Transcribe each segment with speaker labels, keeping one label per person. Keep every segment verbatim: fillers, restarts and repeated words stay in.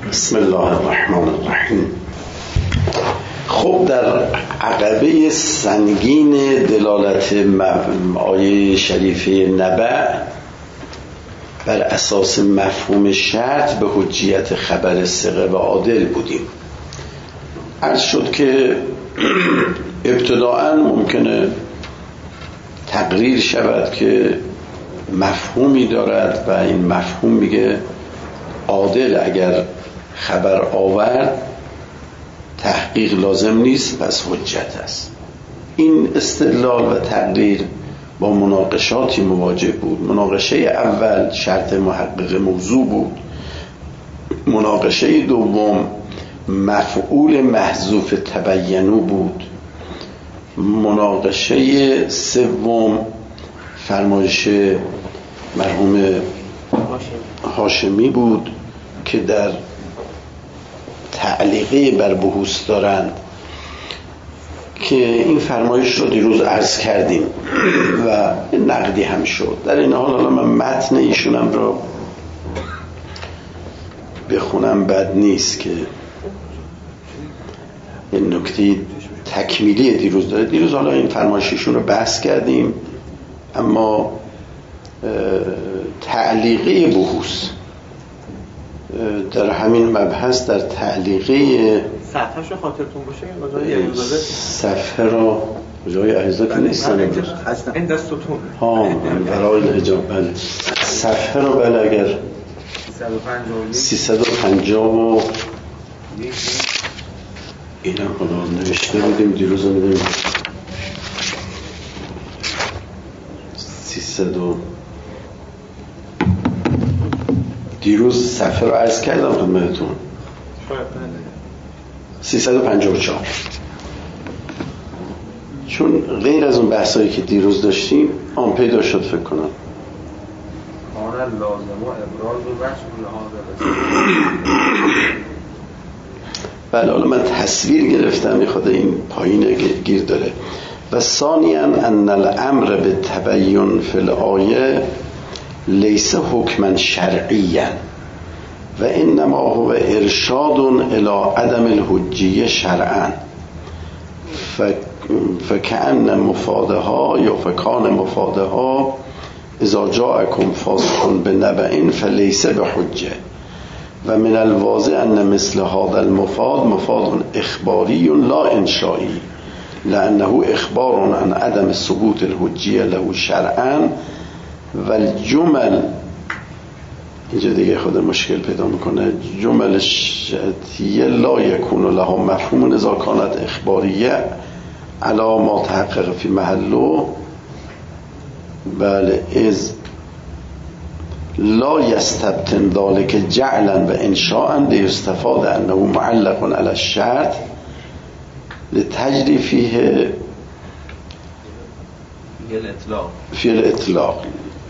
Speaker 1: بسم الله الرحمن الرحیم. خب در عقبه سنگین دلالت آیه شریفه نبأ بر اساس مفهوم شرط به حجیت خبر ثقه و عادل بودیم. عرض شد که ابتداءً ممکنه تقریر شود که مفهومی دارد و این مفهوم میگه عادل اگر خبر آورد تحقیق لازم نیست پس حجت است. این استدلال و تقریر با مناقشاتی مواجه بود. مناقشه اول شرط محقق موضوع بود، مناقشه دوم مفعول محذوف تبینو بود، مناقشه سوم فرمایش مرحوم هاشمی بود که در تعلیقه بر بحوث دارند که این فرمایش رو دیروز عرض کردیم و نقدی هم شد. در این حال حالا من متن ایشونم رو بخونم بد نیست که این نکته تکمیلی دیروز داره. دیروز حالا این فرمایششون رو بحث کردیم، اما تعلیقه بحوث در همین مبحث در تعلیقه
Speaker 2: صفحه‌شو خاطرتون باشه این اجازه صفحه
Speaker 1: رو جای اجازه که نیستن
Speaker 2: این دستتون
Speaker 1: ها برای الحجاب بله صفحه رو بله اگر سیصد و پنجاه و اینم خدا نوشته بودیم دیروز رو میدونیم سیصد و دیروز صفحه رو عرض کردم خدمتتون سیصد و پنجاه و چهار. چون غیر از اون بحثایی که دیروز داشتیم آن پیدا شد فکر کنم
Speaker 2: آن لازم و ابراز و بحث
Speaker 1: بله. حالا من تصویر گرفتم میخواد این پایین گیر داره. و ثانیاً ان الامر به تبیین فی الآیه لیس حکما شرعیا و انما هو ارشاد الی عدم الحجیه شرعا فکأن مفادها یا فکان مفادها اذا جاءکم فاسق بنبأ فلیس بحجه و من الواضح ان مثل هذا المفاد مفاد اخباری لا انشائی لانه اخبار عن عدم ثبوت الحجیه له شرعا و الجمل اینجا دیگه خود مشکل پیدا میکنه جمل شرطیه لا یکون لها مفهوم اذا کانت اخباریه علی ما تحقق فی محله بله از لا یستبطن ذلك جعلا و انشاء لیستفاد انه معلق علی الشرط لتجری فیه فی الاطلاق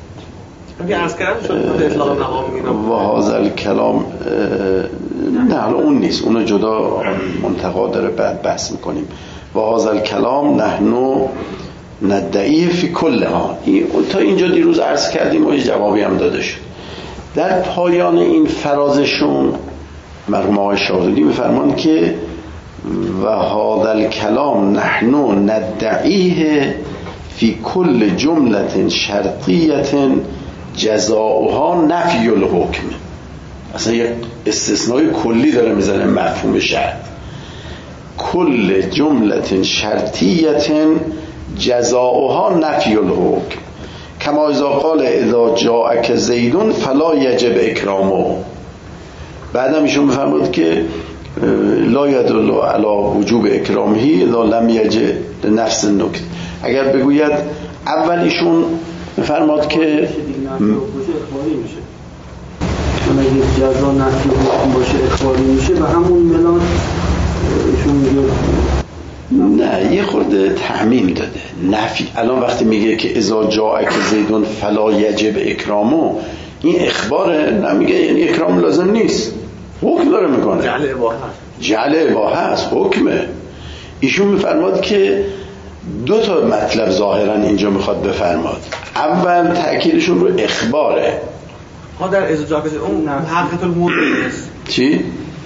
Speaker 1: و هذا الکلام نه اون نیست، اونو جدا منتقا داره بعد بحث میکنیم. و هذا الکلام نحنو ندعی فی کل ها. تا اینجا دیروز عرض کردیم و جوابی هم داده شد. در پایان این فرازشون مرحوم آقای شاهدی میفرمان که و هذا الکلام نحنو ندعیه فی کل جملت شرطیت جزاؤها نفی الحکم. اصلا یک استثنای کلی داره میزنه مفهوم شرط. کل جملت شرطیت جزاؤها نفی الحکم کما اذا قال اذا جاءک زیدون فلا یجب اکرامه. بعدم ایشون میفرمود که لا یدل علی وجوب اکرامه اذا لم یجد نفس النکته. اگر بگوید اول ایشون میفرماد که
Speaker 3: اخباری میشه چون اگه جزا نفی حکم باشه اخباری میشه و همون ملان ایشون میگه
Speaker 1: نه یه خورده تعمیم داده نفی. الان وقتی میگه که اذا جاءک زیدون فلا یجب اکرامه این اخباره، نمیگه یعنی اکرام لازم نیست، حکم داره میکنه،
Speaker 2: جعل اباحه
Speaker 1: جعل اباحه است، حکمه. ایشون میفرماد که دو تا مطلب ظاهرا اینجا میخواد بفرماد. اول تأکیدشون رو اخباره.
Speaker 2: ما در ازجاج اون حقیقت الموضوع نیست.
Speaker 1: چی؟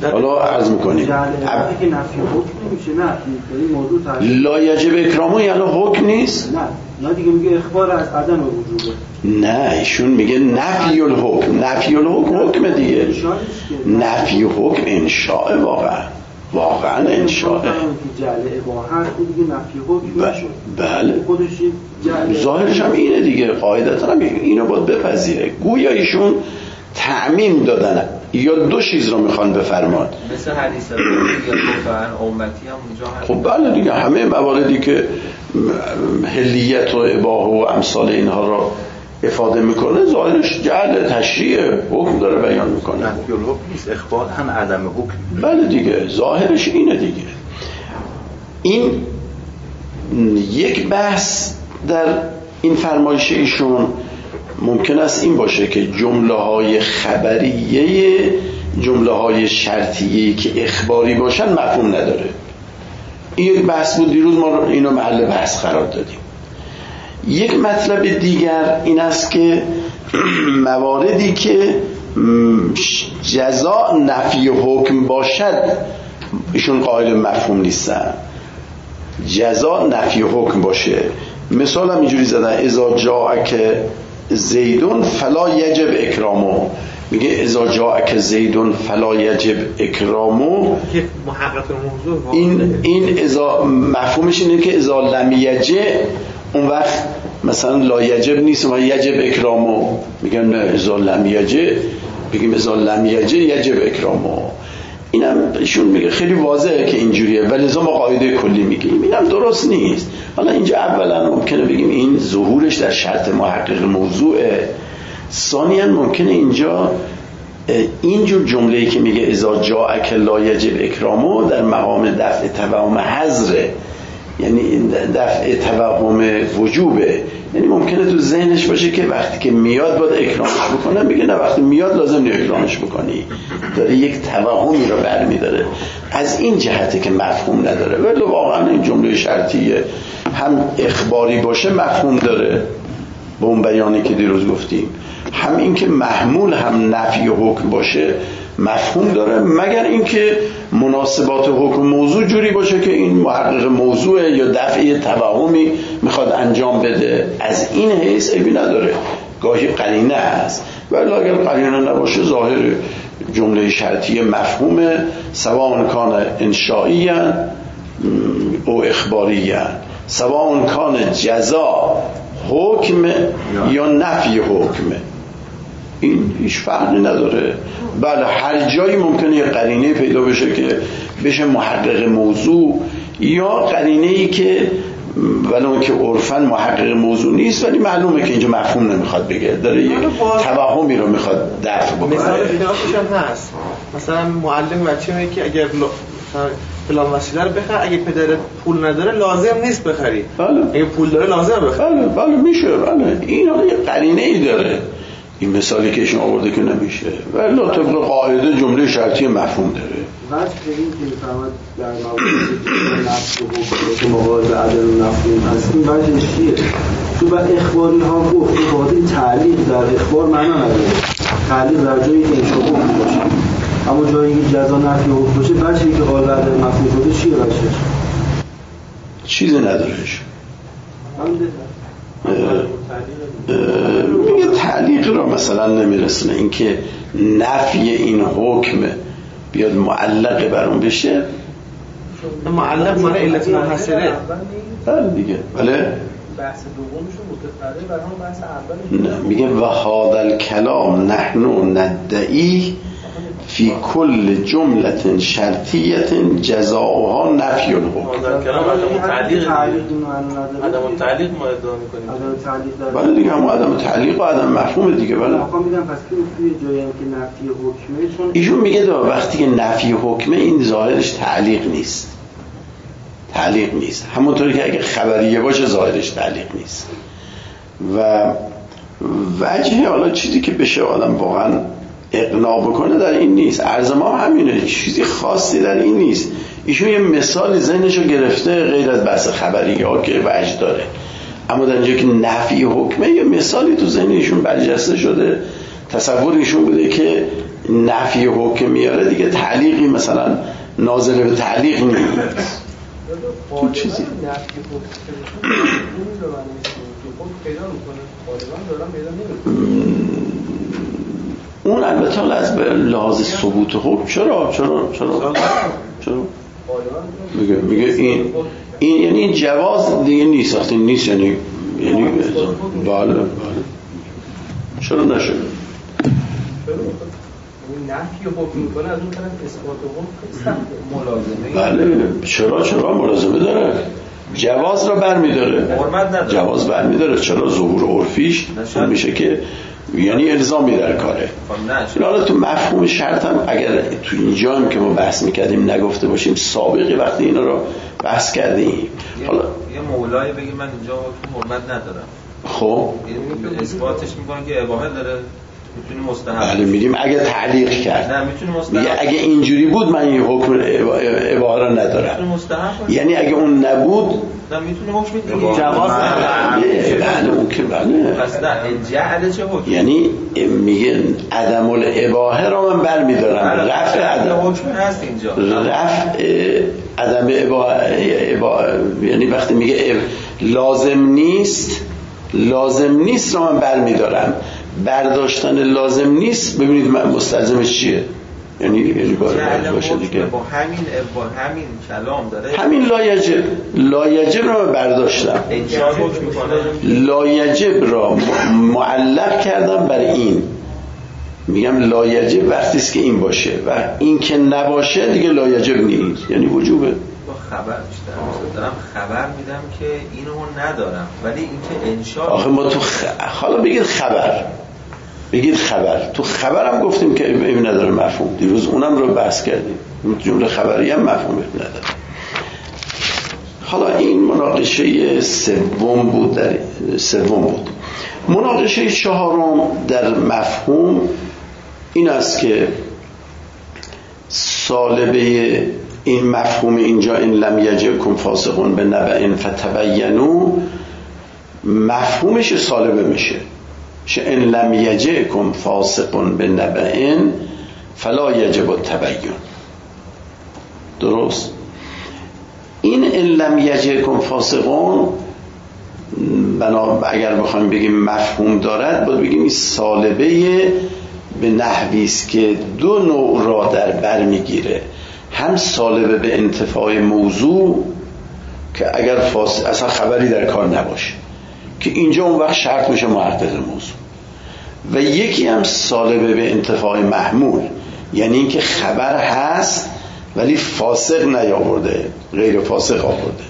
Speaker 1: حالا عرض میکنیم
Speaker 3: جعل اباحه که نفی حکم میشه، نه این موضوع تعریف
Speaker 1: لا یجب اکرامو یعنی حکم نیست.
Speaker 3: نه نه دیگه میگه اخبار از عدم وجوده.
Speaker 1: نه ایشون میگه نفی الحکم. نفی الحکم حکم دیگه. نفی حکم انشاء واقعا واقعا انشاء.
Speaker 3: جعل اباحه خود دیگه نفی حکم نشد.
Speaker 1: بله
Speaker 3: خودش جعل
Speaker 1: ظاهرش هم اینه دیگه، قاعدتا هم اینو باید بپذیره. گویا ایشون تعمیم دادن یا دو چیز رو میخوان بفرمان،
Speaker 4: مثل حدیث یا گفتن امتی هم اونجا
Speaker 1: خب بله دیگه همه مواردی که حلیت و اباحه و امثال اینها رو افاده میکنه ظاهرش جعل تشریع حکم داره بیان میکنه.
Speaker 5: نفی الحکم نیست، اخبار هم عدم حکم.
Speaker 1: بله دیگه ظاهرش اینه دیگه. این یک بحث در این فرمایش ایشون ممکن است این باشه که جمله های خبریه، جمله های شرطیه که اخباری باشن مفهوم نداره. این یک بحث بود، دیروز ما اینو محل بحث قرار دادیم. یک مطلب دیگر این است که مواردی که جزا نفی حکم باشد ایشون قائل مفهوم نیستن. جزا نفی حکم باشه، مثال هم اینجوری زدن اذا جاءک زیدون فلا یجب اکرامو. میگه اذا جاءک زیدون فلا یجب اکرامو.
Speaker 2: محقق الموضوع
Speaker 1: این این اذا مفهومش اینه که اذا لم یجب اون وقت مثلا لا یجب نیست و یجب اکرامو. میگن نه اذا لم یجب بگیم اذا لم یجب یجب اکرامو. اینم ایشون میگه خیلی واضحه که اینجوریه ولی لزوم قاعده کلی میگیم اینم درست نیست. حالا اینجا اولا ممکنه بگیم این ظهورش در شرط محقق موضوعه، ثانیاً ممکنه اینجا اینجور جمله‌ای که میگه اذا جاءک لا یجب اکرامو در مقام دفع توهم حذره، یعنی دفع توهم وجوبه. یعنی ممکنه تو ذهنش باشه که وقتی که میاد باید اکرامش بکنه، میگه نه وقتی میاد لازم نیست اکرامش بکنی، داره یک توهمی رو برمی‌داره. از این جهته که مفهوم نداره. ولی واقعا این جمله شرطیه هم اخباری باشه مفهوم داره با اون بیانی که دیروز گفتیم، هم این که محمول هم نفی حکم باشه مفهوم داره، مگر اینکه مناسبات حکم موضوع جوری باشه که این محقق موضوع یا دفعه توهمی میخواد انجام بده. از این حیث عیبی نداره، گاهی قرینه هست، ولی اگر قرینه نباشه ظاهر جمله شرطی مفهومه، سواء کان انشائی او اخباری، سواء کان جزا حکم یا نفی حکم، این هیچ فرقی نداره. بله هر جایی ممکنه یه قرینه پیدا بشه که بشه محقق موضوع، یا قرینه ای که ولی اون که عرفاً محقق موضوع نیست ولی معلومه که اینجا مفهوم نمیخواد بگه، داره یک توهمی رو میخواد دفع بکنه.
Speaker 2: مثال دیگه‌اش هم هست، مثلا معلم بچه میگه که اگر فلان وسیله رو بخر، اگه پدرت پول نداره لازم نیست بخری،
Speaker 1: بله.
Speaker 2: اگه پول داره لازم بخری.
Speaker 1: بله بله میشه. بله این حالا یه قرینه ای داره، این مثالی که ایشون آورده که نمیشه، ولی طبق قاعده جمله شرطی مفهوم داره.
Speaker 3: وجه این که فرماد در موارد نفس و حکم که موارد عدم نفی هست، این وجه چیه؟ تو بر اخباری ها گفت که باید تعلیق در اخبار معنا نداره، تعلیق در جایی که انشاء حکم باشه، اما جایی که جزا نفی حکم باشه وجهی که قائل عدم نفی شده چیه وجهش؟
Speaker 1: چیزی ندارهش. میگه تعلیق را مثلا نمیرسونه، اینکه نفی این حکم بیاد معلق بر اون بشه.
Speaker 2: معلق معنی علت منحصره.
Speaker 1: بله دیگه. بله
Speaker 4: بحث دومشون متفرعه بر هم بحث اولی.
Speaker 1: نه میگه و هذا الکلام نحن ندعی فی کل جملة شرطیة جزاؤها نفی الحکم.
Speaker 4: هذا الکلام عدم تعلیق عدم تعلیق ما ادعا می‌کنیم.
Speaker 3: عدم تعلیق.
Speaker 1: بله دیگه هم عدم تعلیق و عدم مفهوم دیگه. بله.
Speaker 3: آقا میگم پس که توی جایی که نفی حکمه، چون
Speaker 1: ایشون میگه دا وقتی که نفی حکمه این ظاهرش تعلیق نیست. تعلیق نیست. همونطوری که اگه خبریه باشه ظاهرش تعلیق نیست. و وجه حالا چیزی که بشه آدم واقعا اقناع بکنه در این نیست. عرض ما همینه، چیزی خاصی در این نیست. ایشون یه مثال ذهنشو گرفته غیر از بحث خبریه ها که وجه داره، اما در اینجا که نفی حکمه یه مثالی تو ذهن ایشون برجسته شده. تصور ایشون بوده که نفی حکم میاره دیگه تعلیقی مثلا ناظر به تعلیق نیست.
Speaker 3: تو چیزی نفی حکم پیدا میکنه غالبا دارم پیدا نمیکنه.
Speaker 1: اون البته از به لحاظ ثبوت حکم چرا چرا چرا چرا میگه میگه این این یعنی این جواز دیگه نیست وقتی نیست یعنی یعنی بله بله چرا نشه
Speaker 3: نفی حکم میکنه از اون طرف اثبات حکم ملازمه
Speaker 1: بله چرا چرا ملازمه داره جواز را برمی‌داره جواز برمی‌داره چرا ظهور عرفیش میشه که یعنی الزامی در کاره. حالا تو مفهوم شرط هم اگر تو اینجا هم که ما بحث میکردیم نگفته باشیم سابقی وقتی اینا رو بحث کردیم حالا
Speaker 4: یه مولای بگی من اینجا تو حرمت ندارم
Speaker 1: خب
Speaker 4: یعنی اثباتش میکنه که اباحه داره میتونی مستحب
Speaker 1: بله میگیم اگه تعلیق کرد
Speaker 4: نه میتونی مستحب
Speaker 1: میگه اگه اینجوری بود من این حکم اباحه رو ندارم
Speaker 4: مستحب
Speaker 1: یعنی اگه اون نبود
Speaker 4: نه میتونه حکم دیگه
Speaker 2: جواز
Speaker 1: بله بله اون که بله
Speaker 4: پس نه جعل چه حکم
Speaker 1: یعنی میگه عدم الاباحه رو من برمیدارم رفع عدم
Speaker 4: حکم هست اینجا
Speaker 1: رفع عدم اباحه یعنی وقتی میگه لازم نیست لازم نیست رو من برمیدارم برداشتن لازم نیست ببینید مستلزمش چیه یعنی یعنی باید باشه دیگه
Speaker 4: با همین با همین کلام داره
Speaker 1: همین لایجب لایجب رو برداشتم
Speaker 4: انشاء حکم میکنه
Speaker 1: لایجب را معلق کردم بر این میگم لایجب وقتی است که این باشه و این که نباشه دیگه لایجب نیست یعنی وجوبه
Speaker 4: با خبر بیشتر دارم خبر میدم که اینو ندارم ولی اینکه انشاء
Speaker 1: آخه ما تو خ... حالا بگید خبر بگید خبر تو خبرم گفتیم که این نداره مفهوم دیروز اونم رو بحث کردیم این جمله خبری هم مفهوم نداره حالا این مناقشه سوم بود در سوم بود مناقشه چهارم در مفهوم این است که سالبه این مفهوم اینجا این لم یجئکم فاسقون بنبأ فتبینوا مفهومش سالبه میشه ان لم یجئکم فاسقون بنبأ فلا یجب التبین درست این ان لم یجئکم فاسقون بنا اگر بخوایم بگیم مفهوم دارد باید بگیم این سالبه به نحوی است که دو نوع را در بر میگیره هم سالبه به انتفاع موضوع که اگر فاصله اصلا خبری در کار نباشه که اینجا اون وقت شرط میشه محقق موضوع و یکی هم سالبه به انتفاع محمول یعنی اینکه خبر هست ولی فاسق نیاورده غیر فاسق آورده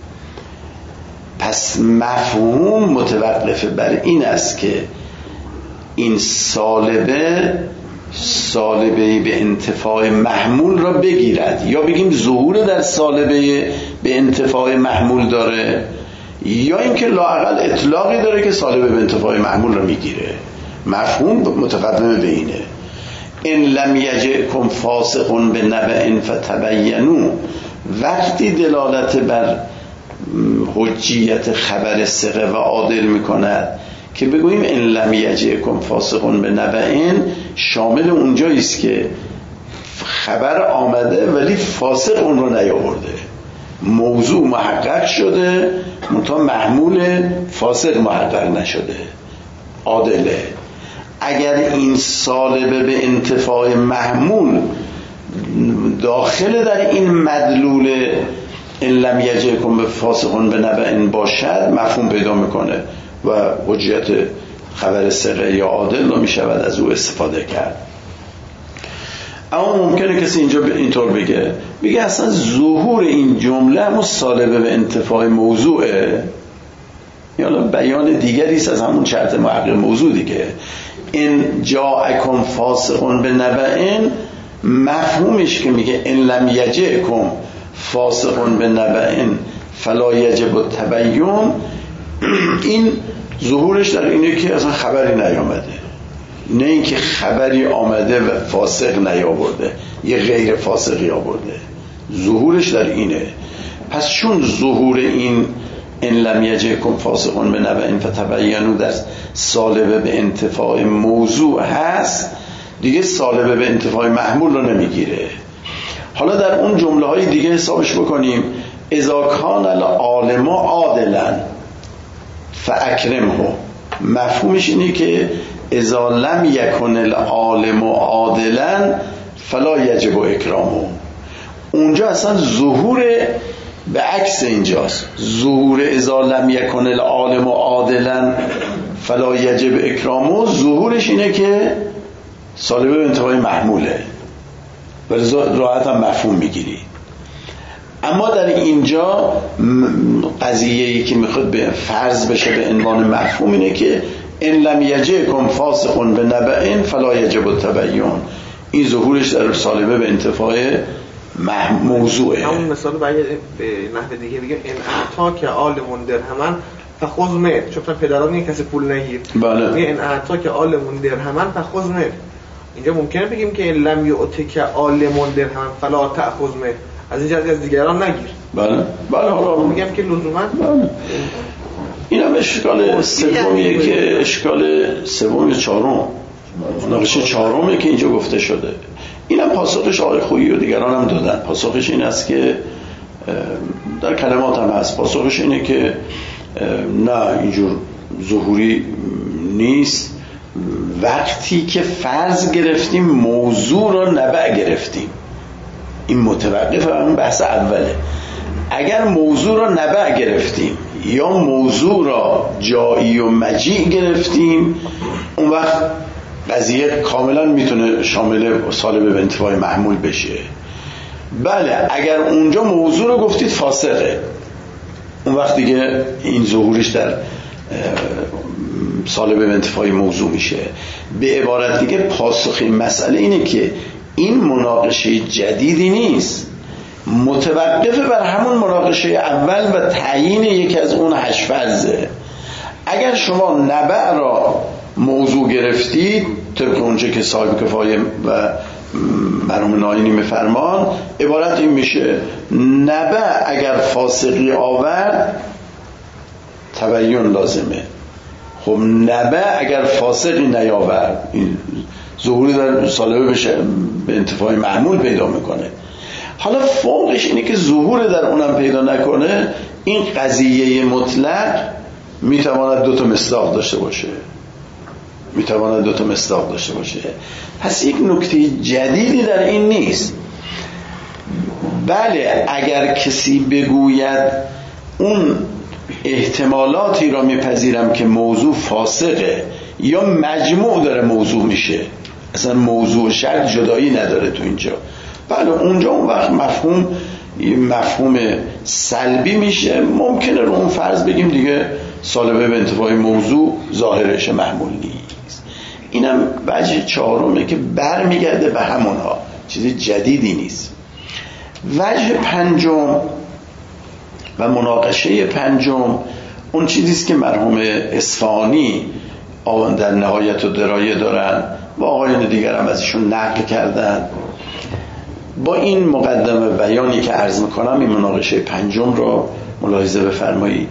Speaker 1: پس مفهوم متوقف بر این است که این سالبه سالبه به انتفاع محمول را بگیرد یا بگیم ظهور در سالبه به انتفاع محمول داره یا اینکه لااقل اطلاقی داره که سالبه به انتفاع محمول را میگیره مفهوم متقدم به اینه ان لم یجئکم فاسقون بنبأ فتبینوا وقتی دلالت بر حجیت خبر ثقه و عادل میکند که بگوییم ان لم یجئکم فاسقون بنبأ شامل اونجایی است که خبر آمده ولی فاسق اون رو نیاورده موضوع محقق شده منتها محمول فاسق محقق نشده عادله اگر این سالبه به انتفاع محمول داخل در این مدلول ان لم یجئکم فاسقون بنبأ باشد مفهوم پیدا میکنه و حجیت خبر ثقه یا عادل رو میشود از او استفاده کرد اما ممکنه کسی اینجا اینطور بگه بگه اصلا ظهور این جمله همون سالبه به انتفاع موضوعه یا بیان دیگری است از همون شرط محقق موضوع دیگه ان جاءکم فاسقون بنبأ مفهومش که میگه ان لم یجئکم فاسقون بنبأ فلا یجب التبین این ظهورش در اینه که اصلا خبری نیامده نه اینکه خبری آمده و فاسق نیاورده یه غیر فاسقی آورده ظهورش در اینه پس چون ظهور این ان لم یجئکم فاسقون بنبأ فتبینوا در سالبه به انتفاع موضوع هست دیگه سالبه به انتفاع محمول رو نمیگیره. حالا در اون جمله های دیگه حسابش بکنیم. اذا کان العالم عادلا فاکرمه، مفهومش اینه که اذا لم یکن العالم عادلا فلا یجب اکرامه. اونجا اصلا ظهور به عکس اینجاست. ظهور اذا لم یکن العالم عادلا فلا یجب اکرامه، ظهورش اینه که سالبه به انتفاع محموله، ولی راحت هم مفهوم میگیری. اما در اینجا قضیه‌ای که میخواد به فرض بشه به عنوان مفهوم اینه که ان لم یجئکم فاسق بنبأ فلا یجب التبین. این ظهورش در سالبه به انتفاع موضوعه.
Speaker 2: همون مثال به نحو دیگه بگیم ان اعطا که عالمون درهمن فخذ مه، چون پدران این کسی پول نگیر.
Speaker 1: بله.
Speaker 2: میگه ان اعطا که عالمون درهمن فخذ مه. اینجا ممکنه بگیم که لم یعطک عالمون درهمن فلا تأخذ مه، از اینجا از دیگران نگیر.
Speaker 1: بله بله. حالا
Speaker 2: میگم که لزوما
Speaker 1: بله. اینم اشکال سومیه که اشکال سوم یا چهارم، مناقشه چهارمه که اینجا گفته شده. اینم پاسخش آقای خویی و دیگران هم دادن. پاسخش این است که در کلمات هم هست، پاسخش اینه که نه اینجور ظهوری نیست وقتی که فرض گرفتیم موضوع رو نبع گرفتیم. این متوقف اون بحث اوله. اگر موضوع را نبع گرفتیم یا موضوع را جایی و مجیع گرفتیم، اون وقت قضیه کاملا میتونه شامل سالبه به انتفاع محمول بشه. بله اگر اونجا موضوع رو گفتید فاسقه، اون وقت دیگه این ظهورش در سالبه به انتفاع موضوع میشه. به عبارت دیگه پاسخ این مسئله اینه که این مناقشه جدیدی نیست، متوقف بر همون مناقشه اول و تعیین یکی از اون هشت فرضه. اگر شما نبع را موضوع گرفتید طبق اونچه که صاحب کفایه و مرحوم ناینی میفرمان، عبارت این میشه نبع اگر فاسقی آورد تبیین لازمه. خب نبع اگر فاسقی نیاورد این ظهوری در سالبه بشه به انتفاع معمول پیدا میکنه. حالا فوقش اینه که ظهور در اونم پیدا نکنه، این قضیه مطلق میتواند دو تا مصداق داشته باشه میتواند دو تا مصداق داشته باشه. پس یک نکته جدیدی در این نیست. بله اگر کسی بگوید اون احتمالاتی را میپذیرم که موضوع فاسقه یا مجموع داره موضوع میشه، اصلا موضوع شرط جدایی نداره تو اینجا، بله اونجا اون وقت مفهوم مفهوم سلبی میشه. ممکنه رو اون فرض بگیم دیگه سالبه به انتفاع موضوع ظاهرش محمول نیست. اینم وجه چهارمه که برمیگرده به همونها، چیز جدیدی نیست. وجه پنجم و مناقشه پنجم اون چیزیست که مرحوم اصفهانی در نهایت و درایه دارن و آقایان دیگر هم از ایشون نقل کردن. با این مقدمه بیانی که عرض میکنم این مناقشه پنجم رو ملاحظه بفرمایید.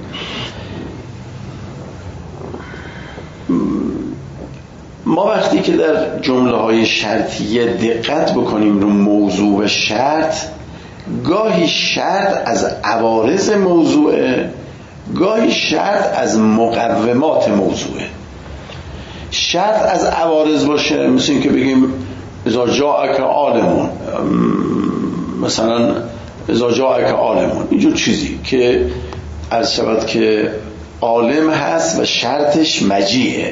Speaker 1: ما وقتی که در جمله های شرطیه دقت بکنیم رو موضوع و شرط، گاهی شرط از عوارض موضوعه، گاهی شرط از مقومات موضوعه. شرط از عوارض باشه مثل این که بگیم اذا جاءک عالمون، مثلا اذا جاءک عالمون، اینجور چیزی که عرض شود که عالم هست و شرطش مجیعه.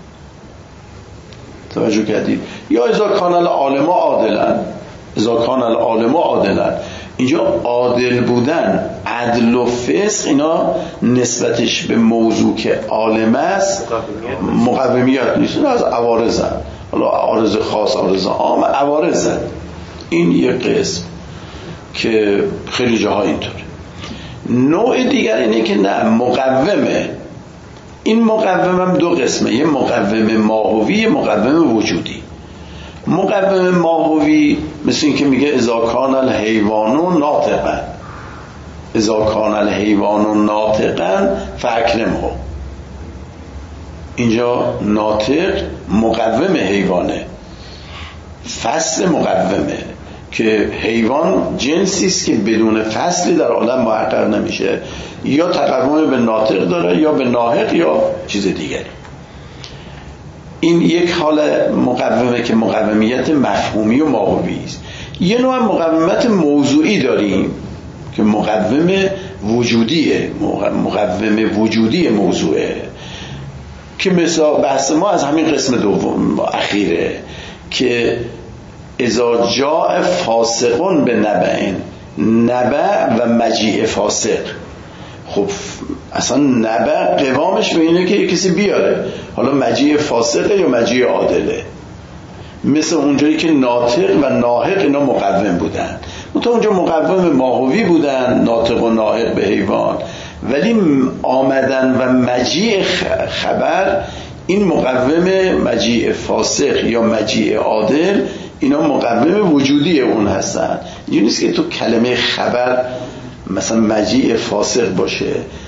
Speaker 1: توجه کردید؟ یا اذا کان العالم عادلا، اذا کان العالم عادلا، اینجا عادل بودن، عدل و فسق، اینا نسبتش به موضوع که عالم است مقومیت نیست، اینا از عوارضن. حالا عارض خاص، عارض عام، عوارضن. این یک قسم که خیلی جاها اینطوره. نوع دیگر اینه که نه، مقومه. این مقوم هم دو قسمه، یه مقوم ماهوی، یه مقوم وجودی. مقوم ماهوی مثل این که میگه اذا کان الحیوان ناطقا، اذا کان الحیوان ناطقا فاکرمه. اینجا ناطق مقوم حیوانه. فصل مقومه که حیوان جنسی است که بدون فصلی در عالم محقق نمیشه، یا تقوم به ناطق داره یا به ناهق یا چیز دیگری. این یک حال مقومه که مقومیت مفهومی و ماهوی است. یه نوع مقومت موضوعی داریم که مقوم وجودیه، مقوم وجودی موضوعه، که مثلا بحث ما از همین قسم دوم اخیره که اذا جاء فاسقون به نبع، نبع و مجیء فاسق. خب اصلا نبع قوامش به اینه که کسی بیاره، حالا مجیء فاسقه یا مجیء عادله. مثل اونجایی که ناطق و ناهق اینا مقوم بودن، منتها اونجا مقوم ماهوی بودن، ناطق و ناهق به حیوان، ولی آمدن و مجیء خبر، این مقوم مجیء فاسق یا مجیء عادل، اینا مقوم وجودی اون هستن. اینجوری نیست که تو کلمه خبر مثلا مجیء فاسق باشه.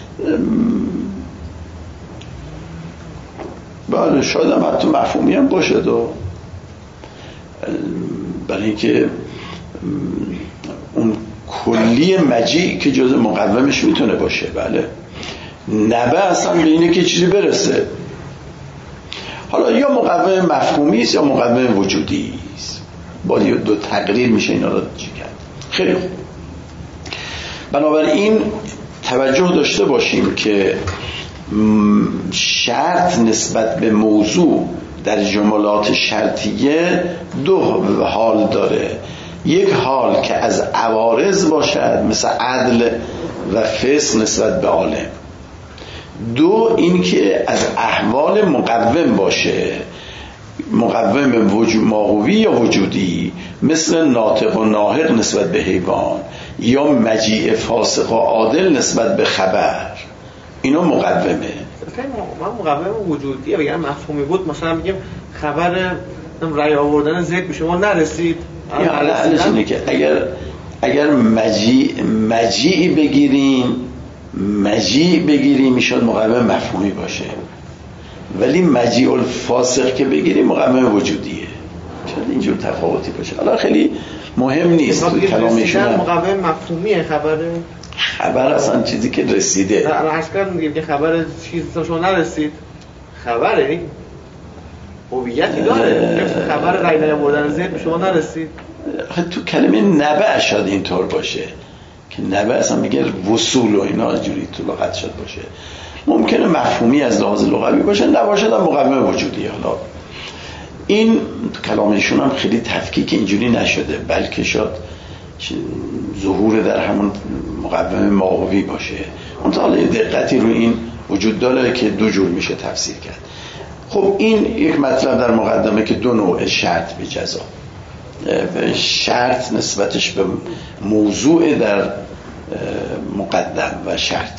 Speaker 1: بله شاید هم حتی مفهومی هم باشه دو، برای اینکه اون کلی مجیء که جز مقومش میتونه باشه. بله نبع اصلا به اینه که چیزی برسه، حالا یا مقوم مفهومی است یا مقوم وجودی است. با دو تقریر میشه اینا رو چی کرد. خیلی خوب، بنابراین توجه داشته باشیم که شرط نسبت به موضوع در جملات شرطیه دو حال داره. یک حال که از عوارض باشد مثل عدل و فسق نسبت به عالم، دو این که از احوال مقوم باشه، مقوم وجود ماهوی یا وجودی مثل ناطق و ناهق نسبت به حیوان، یا مجیء فاسق و عادل نسبت به خبر. اینا مقومه.
Speaker 2: من مقوم وجودیه بگم مفهومی بود، مثلا میگیم خبر رأی آوردن زید به شما نرسید،
Speaker 1: یا حالا اینه که اگر اگر مجیء مجیء بگیریم مجیء بگیریم میشد مقوم مفهومی باشه، ولی مجیء الفاسق که بگیریم مقوم وجودیه. شاید اینجور تفاوتی باشه، حالا خیلی مهم نیست تو کلامشون.
Speaker 2: مقوم مفهومیه خبر
Speaker 1: خبر اصلا چیزی که رسیده.
Speaker 2: نه الان عرض کردم میگیم که خبر چیزی شما نرسید، خبره هویتی داره. خبر رأی نیاوردن زید به شما نرسید،
Speaker 1: تو کلمه نبع شاید اینطور باشه که نبع اصلا میگه وصول و اینا جوری تو لغت شد باشه. ممکنه مفهومی از لحاظ لغوی باشه، نباشه در مقوم وجودی. حالا این تو کلامشون هم خیلی تفکیک اینجوری نشده، بلکه شاید ظهور در همون مقوم ماهوی باشه. منتها حالا دقتی رو این وجود داره که دو جور میشه تفسیر کرد. خب این یک مطلب در مقدمه که دو نوع شرط به جزا، شرط نسبتش به موضوع در مقدم و شرط.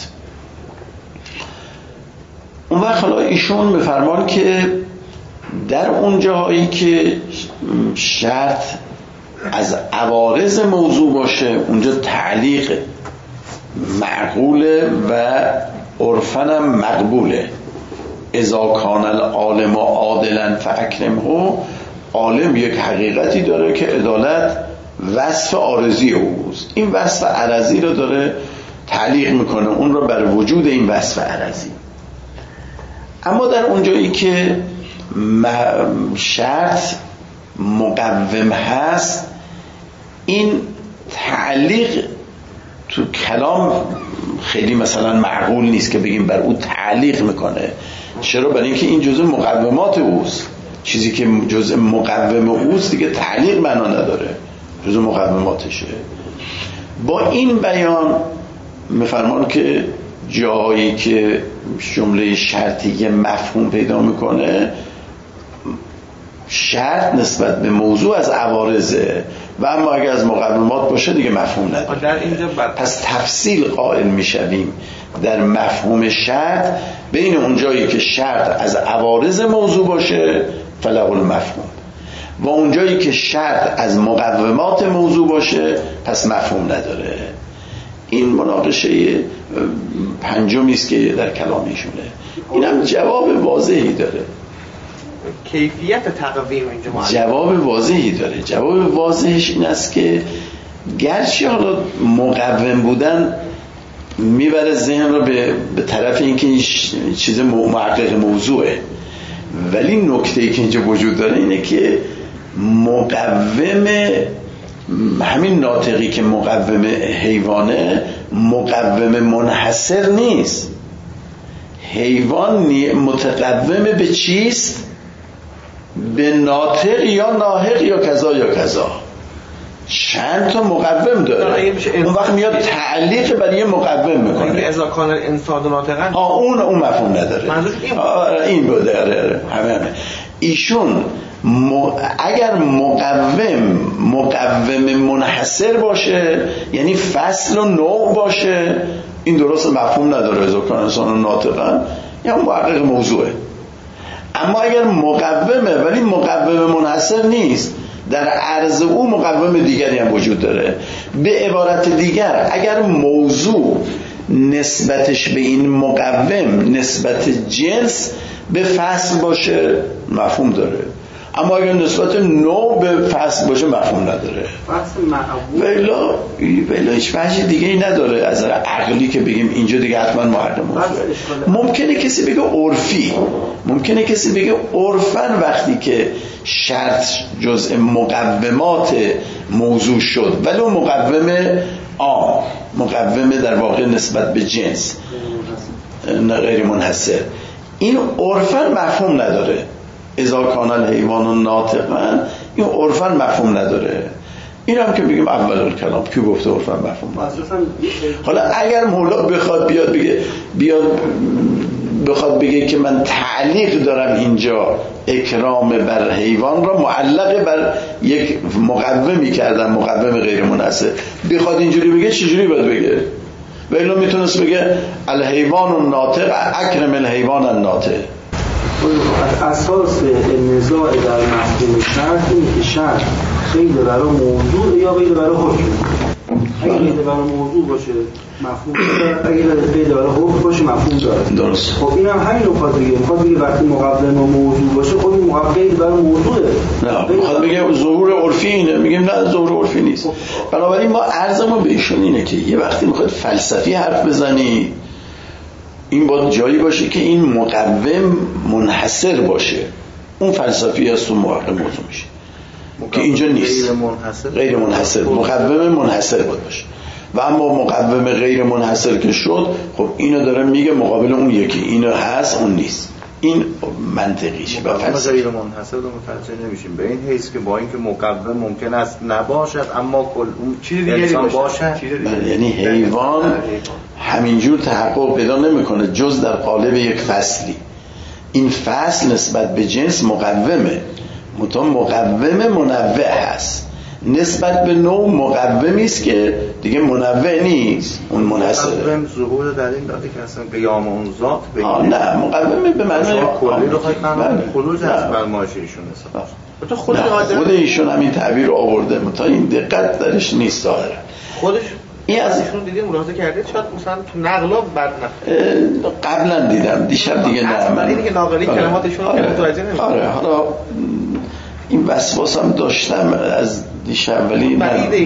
Speaker 1: اون وقت حالا ایشون میفرمان که در اون جاهایی که شرط از عوارض موضوع باشه اونجا تعلیق معقوله و عرفنم مقبوله. اذا کان العالم عادلا فاکرمه، عالم یک حقیقتی داره که عدالت وصف عارضی اوست، این وصف عرضی رو داره تعلیق میکنه اون رو بر وجود این وصف عرضی. اما در اونجایی که شرط مقوم هست، این تعلیق تو کلام خیلی مثلا معقول نیست که بگیم بر او تعلیق میکنه. چرا؟ برای اینکه این جزء مقومات اوست، چیزی که جزء مقوم اوست دیگه تعلیق معنا نداره، جزء مقوماتشه. با این بیان میفرمان که جاهایی که جمله شرطی مفهوم پیدا میکنه، شرط نسبت به موضوع از عوارضه و اما اگر از مقومات باشه دیگه مفهوم نداره.
Speaker 2: در اینجا
Speaker 1: پس تفصیل قائل میشویم در مفهوم شرط بین اونجایی که شرط از عوارض موضوع باشه فله المفهوم و اونجایی که شرط از مقومات موضوع باشه پس مفهوم نداره. این مناقشه پنجمی است که در کلام ایشونه. اینم جواب واضحی داره.
Speaker 2: کیفیت تقویم اینجا معلم؟
Speaker 1: جواب واضحی داره. جواب واضحش این است که گرچه حالا مقوم بودن میبره ذهن رو به, به طرف اینکه این چیز محقق موضوعه، ولی نکته‌ای که اینجا وجود داره اینه که مقوم همین ناطقی که مقوم حیوانه مقوم منحصر نیست. حیوان متقوم به چیست؟ به ناطق یا ناحق یا کذا یا کذا. چند تا مقوم داره، اون وقت میاد تعلیق برای مقوم میکنه.
Speaker 2: اذا کان الانسان ناطقا
Speaker 1: آه اون اون مفهوم نداره.
Speaker 2: منظور این
Speaker 1: این بوده. آره همه همه ایشون م... اگر مقوم مقوم منحصر باشه، یعنی فصل و نوع باشه، این درست مفهوم نداره. اذا کان الانسان ناطقا یا محقق موضوعه. اما اگر مقومه ولی مقوم منحصر نیست، در عرض او مقوم دیگری هم وجود داره. به عبارت دیگر اگر موضوع نسبتش به این مقوم نسبت جنس به فصل باشه مفهوم داره، اما اگر نسبت نوع به فصل باشه مفهوم نداره.
Speaker 3: فصل معقول
Speaker 1: ویلا ویلا هیچ وجه دیگه ای نداره از نظر عقلی که بگیم اینجا دیگه حتما محرم موضوعه. ممکنه کسی بگه عرفی، ممکنه کسی بگه عرفن وقتی که شرط جزء مقومات موضوع شد، ولی اون مقوم عام، مقوم در واقع نسبت به جنس غیر منحصر، این عرفن مفهوم نداره. اذا کان الحیوان ناطقا این عرفن مفهوم نداره. این هم که بگیم اول الکلام کی گفته عرفن مفهوم نداره؟ حالا اگر مولا بخواد بیاد بگه بیاد بخواد بگه که من تعلیق دارم اینجا اکرام بر حیوان را معلق بر یک مقومی کردم، مقوم غیر منحصر، بخواد اینجوری بگه چجوری باید بگه؟ ولی میتونست بگه الحیوان الناطق اکرم الحیوان الناطق.
Speaker 3: از اساس نزاع در مفهوم شرط اینه که شرط خیلی برای موضوع یا خیلی برای حکم. اگه خیلی برای موضوع باشه مفهوم داره، اگه خیلی برای حکم باشه مفهوم داره.
Speaker 1: درست.
Speaker 3: خب این هم همین رو میخواد بگه، میخواد بگه وقتی مقوم و موضوع باشه خب این مقوم خیلی برای موضوعه.
Speaker 1: نه میخواد بگه ظهور عرفی اینه، میگیم نه ظهور عرفی نیست. بنابراین ما عرضمون به ایشون اینه که یه وقتی میخواد فلسفی حرف بزنی این باید جایی باشه که این مقوم منحصر باشه، اون فلسفی است و محقق موضوع میشه که اینجا نیست.
Speaker 5: غیر منحصر
Speaker 1: غیر منحصر مقوم منحصر باید باشه. و اما مقوم غیر منحصر که شد، خب اینو داره میگه مقابل اون یکی اینو هست اون نیست. این منطقیشه. با
Speaker 5: فلسفه غیر منحصر رو متوجه نمیشیم به این حیث که با اینکه مقوم ممکن است نباشد اما کل اون
Speaker 2: چیز دیگری باشه.
Speaker 1: یعنی حیوان همینجور تحقق پیدا نمیکنه جز در قالب یک فصلی. این فصل نسبت به جنس مقومه، متو مقوم منوع هست. نسبت به نوع مقومی است که دیگه منوع نیست، اون منحصره.
Speaker 5: مقوم ظهور در این داده که اصلا قیام اون ذات به
Speaker 1: این نه مقوم به معنی
Speaker 5: کلی رو خواهید من خروج از فرمایش ایشون حساب.
Speaker 2: تو خود
Speaker 1: خود ایشون همین تعبیر آورده، متا این دقت درش نیست ظاهرا.
Speaker 2: خودش
Speaker 1: این از
Speaker 2: ایشون دیدین ملاحظه کردید شاید مثلا تو نقلا بد نفت
Speaker 1: قبلا دیدم، دیشب دیگه نه.
Speaker 2: من اینی که ناقلی کلماتشون رو متوجه نمیشم.
Speaker 1: آره حالا این وسواسم داشتم از دیشب ولی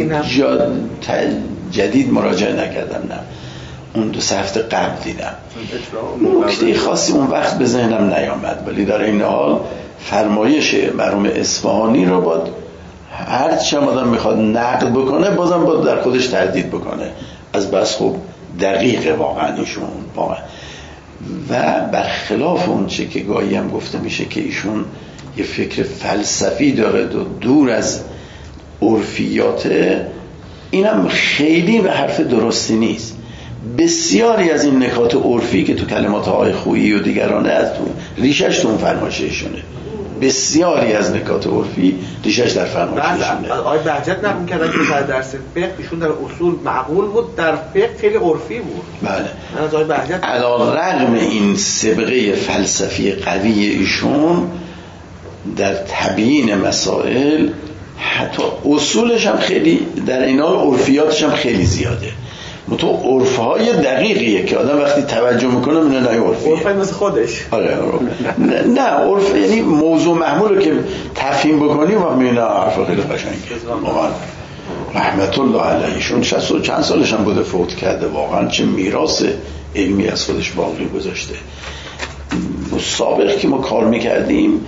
Speaker 1: جدید مراجعه نکردم. نه اون دو سه هفته قبل دیدم. نکته خاصی اون وقت به ذهنم نیامد، ولی در این حال فرمایش مرحوم اصفهانی رو باید هر چه آدم میخواد نقد بکنه بازم باید در خودش تردید بکنه، از بس خوب دقیقه واقعا ایشون واقعا. و برخلاف اون چه که گاهی هم گفته میشه که ایشون یه فکر فلسفی داره و دور از عرفیاته، اینم خیلی به حرف درستی نیست. بسیاری از این نکات عرفی که تو کلمات آقای خویی و دیگرانه از تو ریشش تو اون فرمایششونه، بسیاری از نکات عرفی ریشش در فرمایششونه.
Speaker 2: آقای بهجت نقل کردن که در درس فقه ایشون در اصول معقول بود، در فقه خیلی عرفی بود.
Speaker 1: بله.
Speaker 2: من از آقای بهجت
Speaker 1: علی رغم این سابقه فلسفی قوی ایشون در تبیین مسائل، حتی اصولش هم خیلی در این حال عرفیاتش هم خیلی زیاده. تو عرفهای دقیقیه که آدم وقتی توجه میکنه میونه نه عرفیه،
Speaker 2: عرف مثل خودش.
Speaker 1: آره نه, نه عرف یعنی موضوع محمول رو که تفهیم بکنی و میونه عرف خیلی قشنگه. واقعا رحمت الله علیهشون شصت و چند سالش هم بوده فوت کرده، واقعا چه میراث علمی از خودش باقی گذاشته. سابق که ما کار میکردیم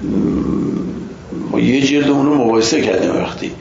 Speaker 1: ما یه جلد اون رو مقایسه کردیم، وقتی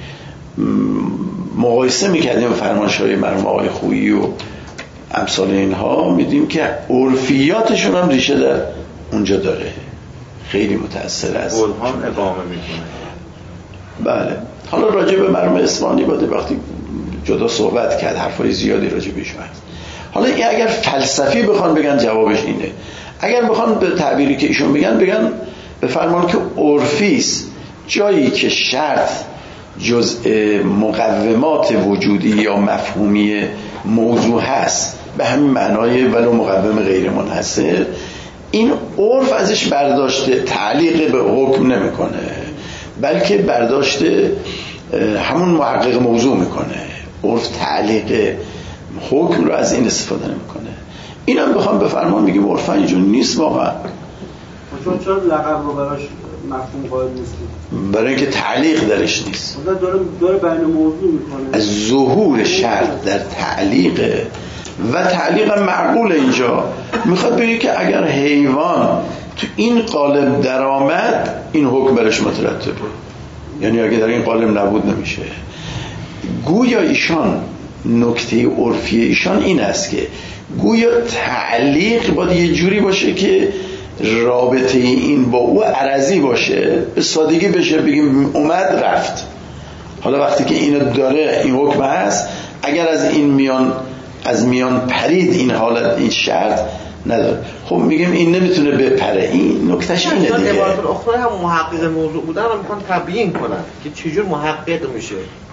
Speaker 1: مقایسه میکردیم فرمانشاهی مرحوم آقای خویی و امثال اینها میدیم که عرفیاتشون هم ریشه در اونجا داره، خیلی متأثر است.
Speaker 5: برهان اقامه میکنه.
Speaker 1: بله. حالا راجع به مرحوم اصفهانی باده وقتی جدا صحبت کرد، حرفای زیادی راجع بهش هست. حالا این اگر فلسفی بخوان بگن جوابش اینه، اگر بخوان به تعبیری که ایشون بگن بگن به فرمان که عرفیست جایی که شرط جزء مقومات وجودی یا مفهومی موضوع هست به همین معنای ولو مقوم غیر منحصر، این عرف ازش برداشته تعلیق به حکم نمیکنه، بلکه برداشته همون محقق موضوع میکنه. عرف تعلیق حکم رو از این استفاده نمیکنه. اینم بخوام بفرمان میگیم عرف اینجور نیست واقعا.
Speaker 3: چون چرا لقب رو براش مفهوم قائل نیستیم؟
Speaker 1: برای اینکه تعلیق درش نیست،
Speaker 3: داره داره بیان موضوع میکنه.
Speaker 1: از ظهور شرط در تعلیقه و تعلیق معقول اینجا میخواد بگه که اگر حیوان تو این قالب درآمد این حکم برش مترتبه، یعنی اگه در این قالب نبود نمیشه. گویا ایشان نکته عرفی ایشان این است که گویا تعلیق باید یه جوری باشه که رابطه این با او عرضی باشه، به سادگی بشه بگیم اومد رفت. حالا وقتی که اینو داره این حکم هست، اگر از این میان از میان پرید این حالت این شرط نداره، خب میگیم این نمیتونه بپره. این نکتهش اینه دیگه.
Speaker 2: عبارت اخرى هم محقق موضوع بودن رو میخوان تبیین کنن که چجور محقق میشه.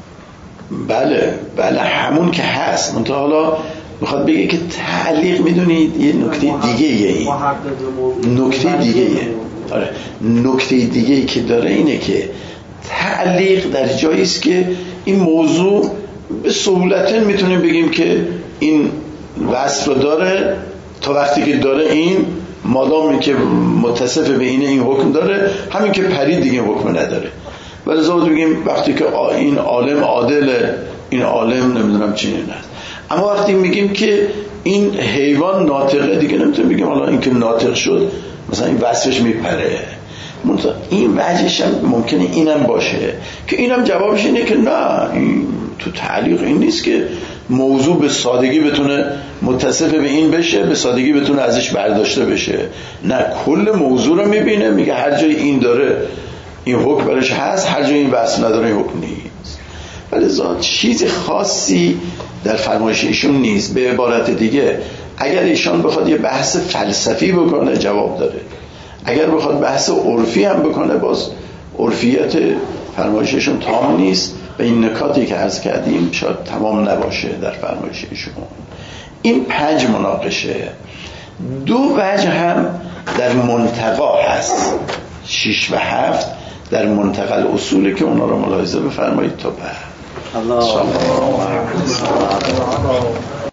Speaker 1: بله بله همون که هست، منتها حالا میخواد بگه که تعلیق میدونید یه نکته دیگه یه این نکته دیگه یه آره نکته دیگه که داره اینه که تعلیق در جایی است که این موضوع به سهولت میتونیم بگیم که این وصف رو داره، تا وقتی که داره این مادامی که متصف به اینه این حکم داره، همین که پرید دیگه حکم نداره. ولی زود بگیم وقتی که این عالم عادل، این عالم نمیدونم چی نه. اما وقتی میگیم که این حیوان ناطقه دیگه نمیتونیم بگیم حالا این که ناطق شد مثلا این وصفش میپره. این وجهش هم ممکنه اینم باشه که اینم جوابش اینه که نه، این تو تعلیق این نیست که موضوع به سادگی بتونه متصف به این بشه، به سادگی بتونه ازش برداشته بشه. نه، کل موضوع رو میبینه، میگه هر جای این داره این حکم برش هست، هر جای این وصف نداره این حکم نیست. ولی ذات چیز خاصی در فرمایش ایشون نیست. به عبارت دیگه اگر ایشان بخواد یه بحث فلسفی بکنه جواب داره، اگر بخواد بحث عرفی هم بکنه باز عرفیت فرمایششون تمام نیست. به این نکاتی که عرض کردیم شاید تمام نباشه در فرمایششون. این پنج مناقشه، دو وجه هم در منتقا هست، شش و هفت در منتقل اصوله که اونا رو ملاحظه بفرمایید تا بعد.
Speaker 3: الله